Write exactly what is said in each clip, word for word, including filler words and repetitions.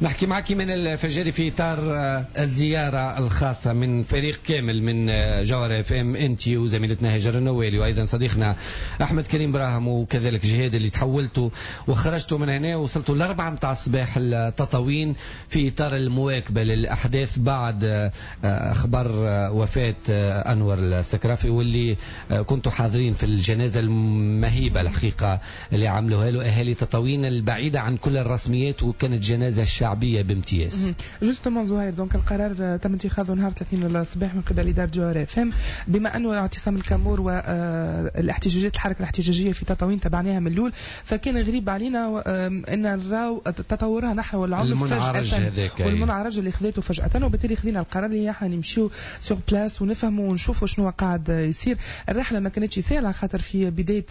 نحكي معك من الفجر في إطار الزيارة الخاصة من فريق كامل من جوهر اف ام، انت وزميلتنا هاجر النوالي وايضا صديقنا احمد كريم براهم وكذلك جهاد، اللي تحولتوا وخرجتوا من هنا ووصلتوا الأربعة متاع الصباح التطاوين في إطار المواكبة للأحداث بعد أخبار وفاة أنور السكرافي، واللي كنتوا حاضرين في الجنازة المهيبة الحقيقة اللي عملوها له أهالي تطاوين البعيدة عن كل الرسميات، وكانت جنازة شعبية بامتياز. جوستومون زهير، دونك القرار تم اتخاذه نهار ثلاثين الصباح من قبل إدارة جوهر اف ام، بما أنه اعتصام الكامور والاحتجاجات الحركة الاحتجاجية في تطاوين تبعناها من الأول، فكان غريب علينا أن نراو تطورها نحو العنف فجأة والمنعرج اللي خذيته فجأة، وبالتالي خذينا القرار اللي احنا نمشيو سور بلاس ونفهموا ونشوفوا شنو قاعد يصير. الرحلة ما كانتش سهلة خاطر في بداية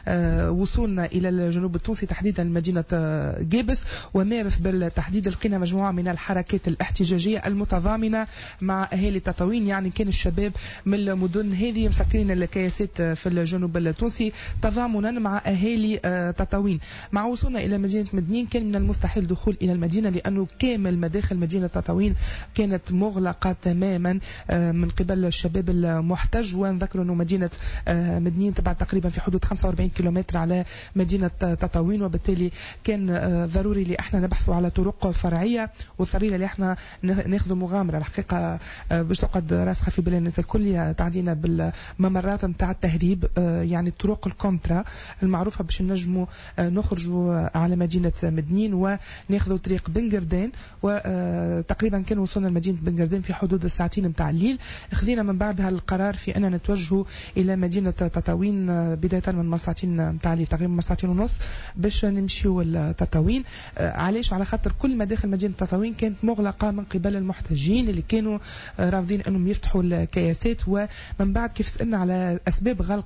وصولنا إلى الجنوب التونسي تحديدا مدينة جيبس ومارف بالتحديد لقينا مجموعة من الحركات الاحتجاجية المتضامنة مع أهالي تطاوين، يعني كان الشباب من المدن هذه مسكرين الكياسات في الجنوب التونسي تضامنا مع أهالي تطاوين. مع وصولنا إلى مدينة مدنين كان من المستحيل دخول إلى المدينة لأنه كامل مداخل مدينة تطاوين كانت مغلقة تماما من قبل الشباب المحتج، ونذكر أنه مدينة مدنين تبع تقريبا في حدود خمسة وأربعين كيلومتر على مدينة تطاوين، وبالتالي كان ضروري اللي احنا نبحثوا على طرق فرعية، والطريقة اللي احنا ناخذ مغامرة الحقيقة باش تقعد راسخة في بالنا الكل. تعدينا بالممرات نتاع التهريب، يعني الطرق الكونترا المعروفة باش نجموا نخرجوا على مدينة مدنين وناخذوا طريق بنقردين، وتقريبا كان وصلنا لمدينة بنقردين في حدود الساعتين متاع الليل. خذينا من بعدها القرار في أننا نتوجهوا إلى مدينة تطاوين بداية من مساعتين متاع الليل تقريبا مساعتين ونص باش نمشيوا لتطاوين. علاش؟ على خاطر كل مداخل مدينة تطاوين كانت مغلقة من قبل المحتجين اللي كانوا رافضين أنهم يفتحوا الكياسات. ومن بعد كيف سألنا على أسباب غلق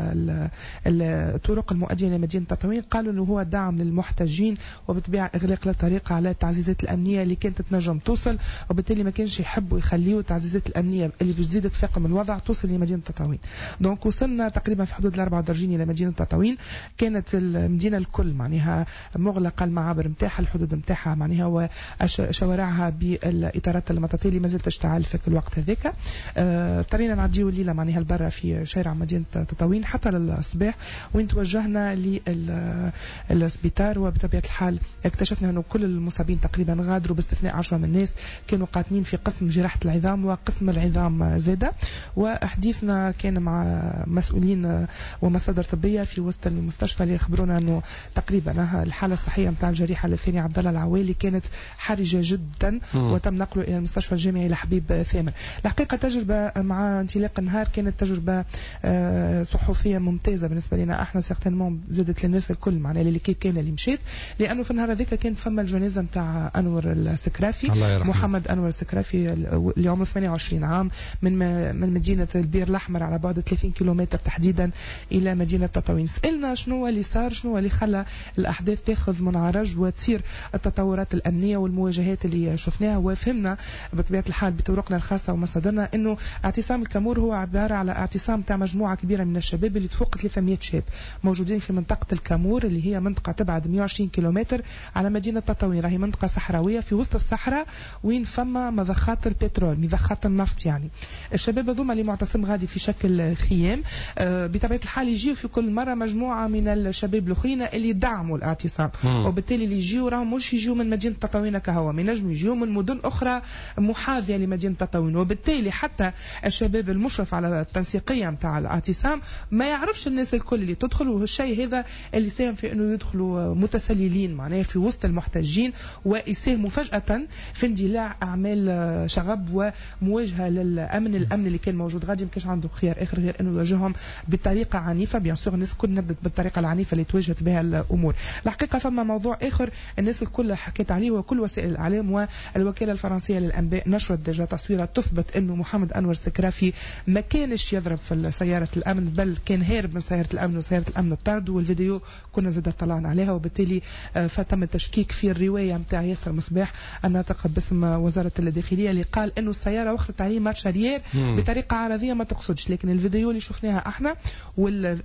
الطرق المؤدية إلى مدينة تطاوين قالوا أنه هو دعم للمحتجين وبطبيعة إغلاق الطريق على التعزيزات الأمنية اللي كانت تنجم توصل، وبالتالي ما كانش يحبوا يخليوا التعزيزات الأمنية اللي بتزيد تفاقم الوضع توصل لمدينة تطاوين. دونك وصلنا تقريبا في حدود الأربعة ودرجين إلى مدينة تطاوين. كانت المدينة الكل معناها مغلقة، المعابر متاحة، الحدود متاحة معناها، وشوارعها بالإطارات المطاطية اللي ما زالت تشتعل في الوقت هذاك. اضطرينا نعديو الليلة معناها البرة في شارع مدينة تطاوين حتى للصباح، وين توجهنا للسبيطار. وبطبيعة الحال اكتشفنا أنه كل المصابين تقريبا غادروا باستثناء عشرة من الناس كانوا قاتلين في قسم جراحة العظام وقسم العظام زادة. وحديثنا كان مع مسؤولين ومصادر طبية في وسط المستشفى اللي يخبرونا أنه تقريبا الحالة الصحية متاع الجريحة الثاني عبد الله العوالي كانت حرجة جدا وتم نقله إلى المستشفى الجامعي لحبيب ثامن. الحقيقة تجربة مع انطلاق النهار كانت تجربة صحفية ممتازة بالنسبة لنا احنا سيغتنمون، زادت للناس الكل معنا اللي كيف كان اللي مشيت، لأنه في النهار هذاك كان فما الجنازة متاع أنور السكرافي، محمد أنور السكرافي اللي عمره ثمانية وعشرين عام من من مدينة البير الأحمر على بعد ثلاثين كيلومتر تحديدا إلى مدينة تطاوين. سألنا شنو اللي صار، شنو اللي خلى الأحداث تاخذ منعرج وتصير التطورات الأمنية والمواجهات اللي شفناها، وفهمنا بطبيعة الحال بطرقنا الخاصة ومصادرنا أنه اعتصام الكامور هو عبارة على اعتصام تاع مجموعة كبيرة من الشباب اللي تفوق ثلاثمئة شاب موجودين في منطقة الكامور اللي هي منطقة تبعد مئة وعشرين كيلومتر على مدينة تطاوين. راهي منطقة صحراوية في وسط الصحراء وين فما مضخات البترول، مضخات النفط. يعني الشباب هذوما اللي معتصم غادي في شكل خيام، آه بطبيعة الحال يجيو في كل مرة مجموعة من الشباب الأخرين اللي يدعموا الاعتصام، وبالتالي اللي يجيو راهم مش يجيو من مدينة تطاوين كهوا، من نجم يجيو من مدن أخرى محاذية لمدينة تطاوين. وبالتالي حتى الشباب المشرف على التنسيقية متاع الاعتصام ما يعرفش الناس الكل اللي تدخل، والشيء هذا اللي ساهم في أنه يدخلوا متسللين معناه في وسط المحتجين ويساهموا فجأة في اندلاع أعمال شغب ومواجهة للأمن الأمن اللي كان موجود غادي. ما كانش عنده خيار آخر غير أنه يواجههم بطريقة عنيفة. بيان سور الناس كل نبدت بالطريقة العنيفة اللي تواجهت بها الأمور. الحقيقة فما موضوع آخر الناس الكل حكيت عليه وكل وسائل الإعلام، والوكالة الفرنسية للأنباء نشرت دجا تصويرة تثبت أنه محمد أنور السكرافي ما كانش يضرب في سيارة الأمن، بل كان هارب من سيارة الأمن وسيارة الأمن الطرد، والفيديو كنا زاد طلعنا عليها. وبالتالي فتم التشكيك في الرواية متاع ياسر مصباح الناطق باسم وزارة الداخلية اللي قال أنه السيارة وخرت عليه مارشاريير بطريقة عرضية ما تقصدش، لكن الفيديو اللي شفناها احنا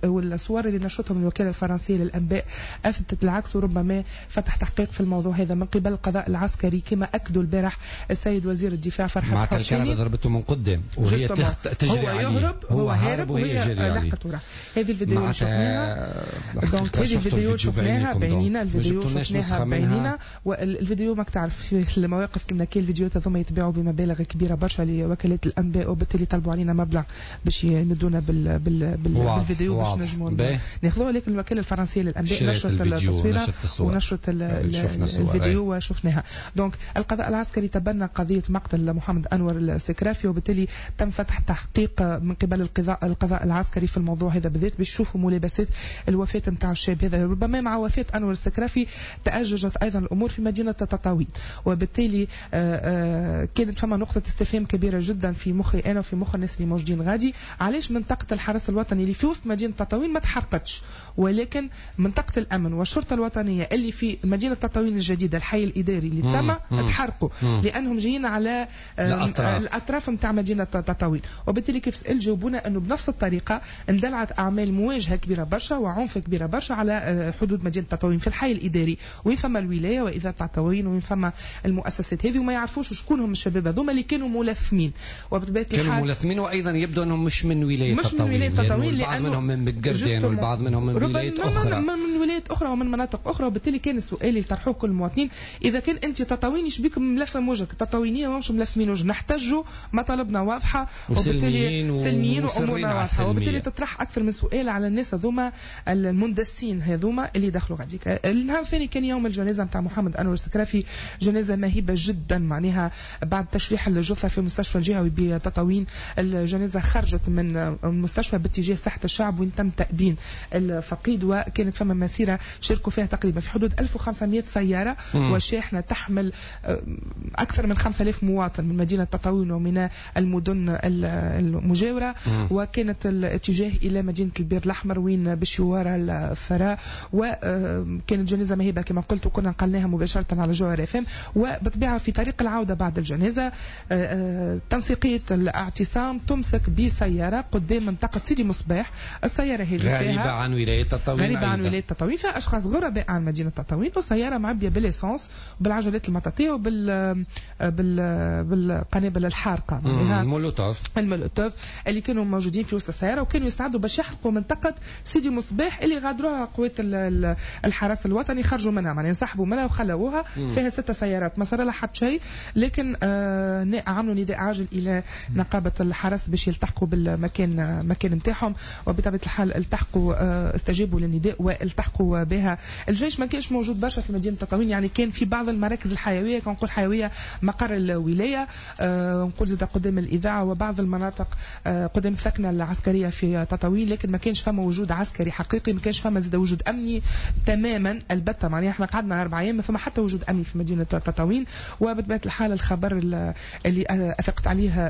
والصور اللي نشرتهم الوكالة الفرنسية للأنباء أثبتت العكس، وربما فتح تحقيق في الموضوع هذا من قبل القضاء العسكري كما أكدوا البارح السيد وزير الدفاع فرحات حسيني. ضربته من قدام وهي تجري هو يهرب هو هارب وهي لحقت وراه. هذه الفيديو اللي شفناها دونك هذه الفيديو شفناها بعينينا الفيديو شفناها بعينينا والفيديو ماك تعرف في المواقف كنا كي الفيديوهات هذوما يتباعوا بمبالغ كبيرة برشا لوكالات الأنباء وبالتالي طلبوا علينا مبلغ باش يمدونا بال بال بال بالفيديو باش نجموا ناخذوه. لكن الوكالة الفرنسية للأنباء نشرت التصوير ونشرت الفيديو وشفناها. دونك القضاء العسكري تبنى قضية مقتل محمد أنور السكرافي وبالتالي تم فتح تحقيق من قبل القضاء القضاء العسكري في الموضوع هذا بالذات باش يشوفوا ملابسات الوفاة نتاع الشاب هذا. ربما مع وفاة أنور السكرافي تأججت أيضا الأمور في مدينة تطاوين وبالتالي كانت فما نقطة استفهام كبيرة جدا في مخي أنا وفي مخ الناس اللي موجودين غادي علاش منطقة الحرس الوطني اللي في وسط مدينة تطاوين ما تحرقتش ولكن منطقة الأمن والشرطة الوطنية اللي في مدينة تطاوين الجديدة الحي الإداري اللي تسمى تحرقوا لأنهم جايين على الأطراف نتاع مدينة تطاوين. وبالتالي كيف سأل جاوبونا أنه بنفس الطريقة اندلعت أعمال مواجهة كبيرة برشا وعنف كبيرة برشا على حدود مدينة تطاوين في الحي الإداري وين فما الولاية وإذا تطاوين وين فما المؤسسات هذه وما يعرفوش شكون هم الشباب هذوما اللي كانوا ملثمين وبطبيعة الحال كانوا ملثمين وأيضا يبدو أنهم مش من ولاية مش تطاوين من ولاية تطاوين البعض منهم من بقردين والبعض منهم من ولايات أخرى من ولايات أخرى ومن مناطق أخرى. وبالتالي كان السؤال اللي طرحوه كل المواطنين إذا كان أنت تطاويني شبيك ملثم وجهك تطاوينية ومش ملثمين وجه نحتاجوا مطالبنا واضحة وبالتالي سلميين وأمورنا واضحة. وبالتالي تطرح أكثر من سؤال على الناس هذوما المندسين هذوما اللي دخلوا غاديك. النهار الثاني كان يوم الجنازة نتاع محمد أنور السكرافي جنازة مهيبة جدا معناها بعد تشريح الجثة في المستشفى الجهوي بتطاوين الجنازة خرجت من المستشفى باتجاه ساحة الشعب وين تم تأبين الفقيد وكانت فما مسيرة شاركوا فيها تقريبا في حدود ألف وخمسمائة سيارة م. وشاحنة تحمل أكثر من خمسة آلاف مواطن من مدينة تطاوين ومن المدن المجاورة م. وكانت الاتجاه إلى مدينة البير الأحمر وين بشوارع الفراء وكانت جنازة مهيبة كما قلت وكنا نقلناها مباشرة على جوهر اف ام. وبطبيعة في طريق العودة بعد الجنازة تنسيقية الاعتصام تمسك بسيارة قدام منطقة سيدي مصباح. السيارة هذه غريبة عن ولاية تطاوين غريبة عن ولاية تطاوين فيها أشخاص غرباء عن مدينة تطاوين وسيارة معبية بالإسانس بالعجلات المطاطية وبال بال بالقنابل الحارقة المولوتوف المولوتوف اللي كانوا موجودين في وسط السيارة وكانوا يستعدوا باش يحرقوا منطقة سيدي مصباح اللي غادروها قوات الحرس الوطني خرجوا منها معناها انسحبوا منها وخلوها فيها ستة سيارات ما صار لها حتى شيء. لكن آه عملوا نداء عاجل إلى نقابة الحرس باش يلتحقوا بالمكان مكان نتاعهم وبطبيعة الحال التحقوا آه استجابوا للنداء والتحقوا بها. الجيش ما كانش موجود برشا في مدينة تطاوين يعني كان في بعض المراكز الحيوية كان نقول حيوية مقر الولاية آه نقول زاد قدام الإذاعة وبعض المناطق آه قدام الثكنة العسكرية في تطاوين لكن ما كانش فما وجود عسكري حقيقي ما كانش فما زاد وجود أمني تماما البتة معناها احنا قعدنا أربع أيام ما فما حتى وجود أمني في مدينة تطاوين. وبطبيعة الحال الخبر اللي أفقت عليها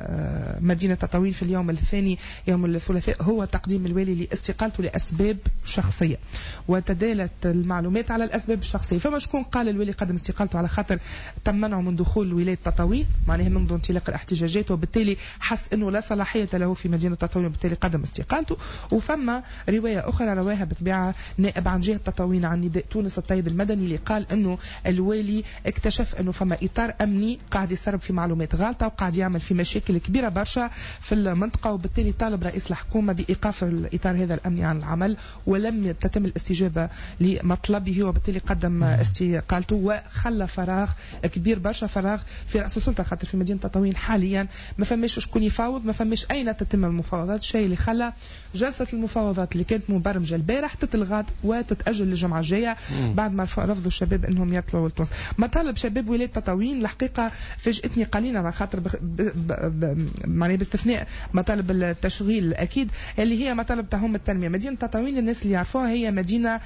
مدينة تطاوين في اليوم الثاني يوم الثلاثاء هو تقديم الوالي لاستقالته لأسباب شخصية وتدالت المعلومات على الأسباب الشخصية. فما شكون قال الوالي قدم استقالته على خاطر تم منعه من دخول ولاية تطاوين معناها منذ انطلاق الاحتجاجات وبالتالي حس أنه لا صلاحية له في مدينة تطاوين وبالتالي قدم استقالته. وفما رواية أخرى رواها بطبيعة نائب عن جهة تطاوين عن نداء تونس الطيب المدني اللي قال أنه الوالي اكتشف أنه فما إطار أمني قاعد يسرب في معلومات غلطة وقاعد يعمل في مشاكل كبيرة برشا في المنطقة وبالتالي طالب رئيس الحكومة بإيقاف الإطار هذا الأمني عن العمل ولم تتم الاستجابة لمطلبه وبالتالي قدم استقالته وخلى فراغ كبير برشا فراغ في رأس السلطة خاطر في مدينة تطاوين حاليا ما فماش شكون يفاوض ما فماش أين تتم المفاوضات. الشيء اللي خلى جلسة المفاوضات اللي كانت مبرمجة البارح تتلغى وتتأجل للجمعة الجاية بعد ما رفضوا الشباب انهم يطلعوا لتونس. مطالب شباب ولاية تطاوين الحقيقة فاجأتني قليلا على خاطر معناها باستثناء مطالب التشغيل اكيد اللي هي مطالب تهم التنمية. مدينة تطاوين الناس اللي يعرفوها هي مدينة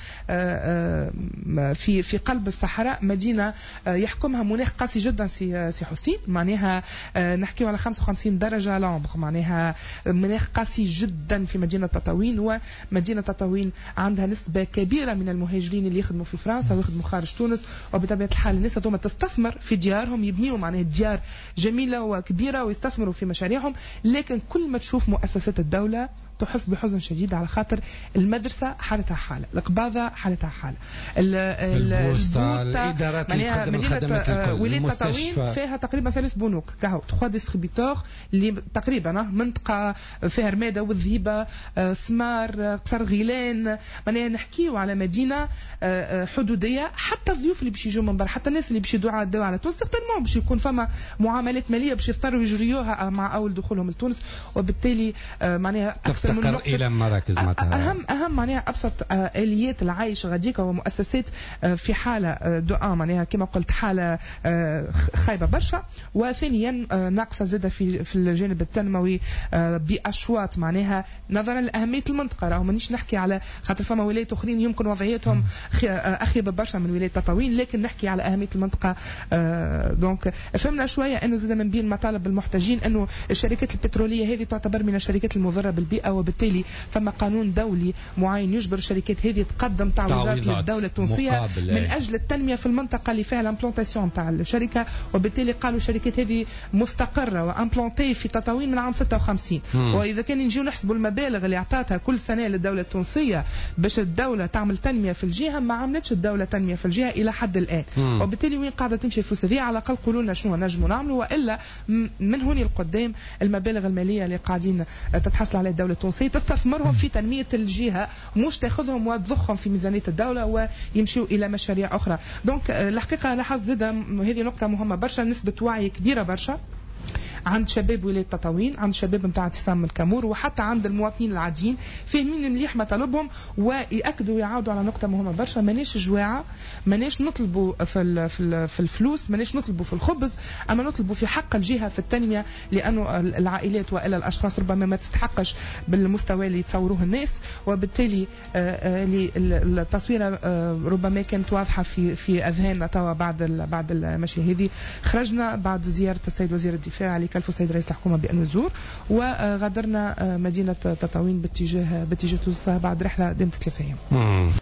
في في قلب الصحراء مدينة يحكمها مناخ قاسي جدا سي سي حسين معناها نحكيو على خمسة وخمسين درجة لامبر معناها مناخ قاسي جدا في مدينة تطاوين. ومدينة تطاوين عندها نسبة كبيرة من المهاجرين اللي يخدموا في فرنسا ويخدموا خارج تونس وبطبيعة الحال الناس هذوما تستثمر في ديارهم يبنيوا معناها ديار جميلة وكبيرة ويستثمروا في مشاريعهم لكن كل ما تشوف مؤسسات الدولة تحس بحزن شديد على خاطر المدرسة حالتها حالة، القباضة حالتها حالة، البوسطة، الإدارات اللي تقدم الخدمات الكل، ولاية تطاوين فيها تقريبا ثلاث بنوك كهو تخوا ديستريبيتور اللي تقريبا منطقة فيها رمادة والذهيبة سمار قصر غيلان. معناها نحكيو على مدينة حدودية، حتى الضيوف اللي باش يجوا من برا، حتى الناس اللي باش يدوا على تونس سيغتينمون باش يكون فما معاملات مالية باش يضطروا يجريوها مع أول دخولهم لتونس، وبالتالي معناها أكثر من نقطة إلى مراكز معناتها أهم أهم معناها أبسط آليات العيش غاديكا ومؤسسات في حالة دو أن معناها كما قلت حالة خايبة برشا، وثانيا ناقصة زادة في في الجانب التنموي بأشواط معناها نظرا لأهمية المنطقة. راهو مانيش نحكي على خاطر فما ولايات أخرين يمكن وضعيتهم أخيبة برشا من ولاية تطاوين، لكن نحكي على أهمية المنطقة. دونك فهمنا شوية أنه زاد من بين مطالب المحتاجين أنه الشركات البترولية هذه تعتبر من الشركات المضرة بالبيئة، وبالتالي فما قانون دولي معين يجبر الشركات هذه تقدم تعويضات للدولة التونسية من أجل التنمية في المنطقة اللي فيها الامبلانتاسيون تاع الشركة. وبالتالي قالوا الشركات هذه مستقرة وامبلانتي في تطاوين من عام ستة وخمسين، وإذا كان نجيو نحسبوا المبالغ اللي أعطتها كل سنة للدولة التونسية باش الدولة تعمل تنمية في الجهة، ما عملتش الدولة تنمية في الجهة إلى حد الآن. مم. وبالتالي وين قاعدة تمشي الفلوس هذه؟ على الأقل قولوا لنا شنو نجموا نعملوا، وإلا من هوني القدام المبالغ المالية اللي قاعدين تتحصل على الدولة التونسية تستثمرهم في تنمية الجهة، مش تاخذهم وتضخهم في ميزانية الدولة ويمشوا إلى مشاريع أخرى. دونك الحقيقة لاحظ زاد هذه نقطة مهمة برشا، نسبة وعي كبيرة برشا عند شباب ولاية تطاوين، عند شباب نتاع اعتصام الكامور، وحتى عند المواطنين العاديين فاهمين مليح مطالبهم، ويأكدوا ويعاودوا على نقطة مهمة برشا. ماناش جواعة، ماناش نطلبوا في في الفلوس، ماناش نطلبوا في الخبز، اما نطلبوا في حق الجهة في التنمية، لأنه العائلات والا الاشخاص ربما ما تستحقش بالمستوى اللي يتصوروه الناس. وبالتالي التصوير ربما كانت واضحة في في اذهاننا توا بعد بعد المشي هذه. خرجنا بعد زيارة السيد وزير الدفاع علي كلف السيد رئيس الحكومة بأنه يزور، وغادرنا مدينة تطاوين باتجاه باتجاه تونس بعد رحلة دامت ثلاثة أيام.